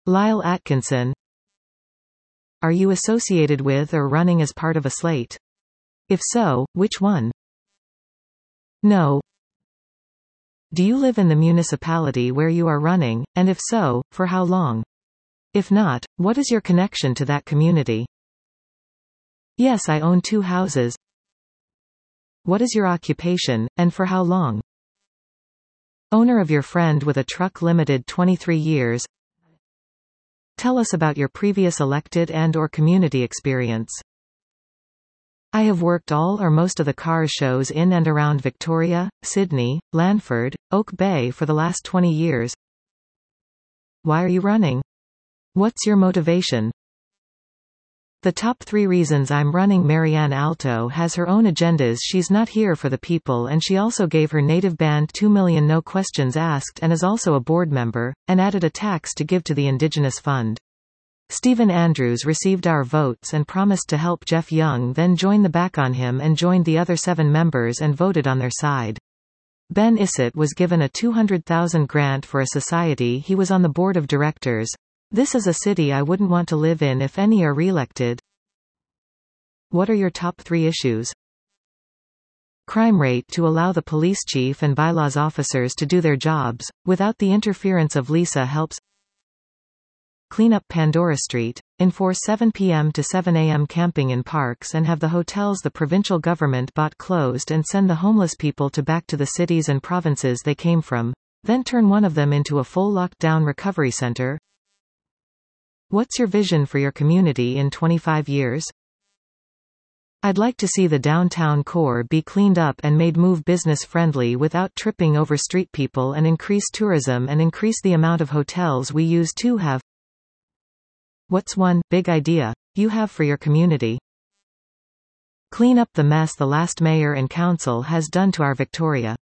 Lyle Atkinson. Are you associated with or running as part of a slate? If so, which one? No. Do you live in the municipality where you are running, and if so, for how long? If not, what is your connection to that community? Yes, I own 2 houses. What is your occupation, and for how long? Owner of your friend with a truck limited 23 years. Tell us about your previous elected and/or community experience. I have worked all or most of the car shows in and around Victoria, Sydney, Lanford, Oak Bay for the last 20 years. Why are you running? What's your motivation? The top 3 reasons I'm running. Marianne Alto has her own agendas. She's not here for the people, and she also gave her native band 2 million no questions asked and is also a board member, and added a tax to give to the Indigenous Fund. Stephen Andrews received our votes and promised to help Jeff Young, then joined the back on him and joined the other 7 members and voted on their side. Ben Issett was given a $200,000 grant for a society. He was on the board of directors. This is a city I wouldn't want to live in if any are re-elected. What are your top 3 issues? Crime rate. To allow the police chief and bylaws officers to do their jobs, without the interference of Lisa helps. Clean up Pandora Street. Enforce 7 p.m. to 7 a.m. camping in parks and have the hotels the provincial government bought closed and send the homeless people back to the cities and provinces they came from. Then turn one of them into a full lockdown recovery center. What's your vision for your community in 25 years? I'd like to see the downtown core be cleaned up and made move business friendly without tripping over street people, and increase tourism and increase the amount of hotels we use to have. What's one big idea you have for your community? Clean up the mess the last mayor and council has done to our Victoria.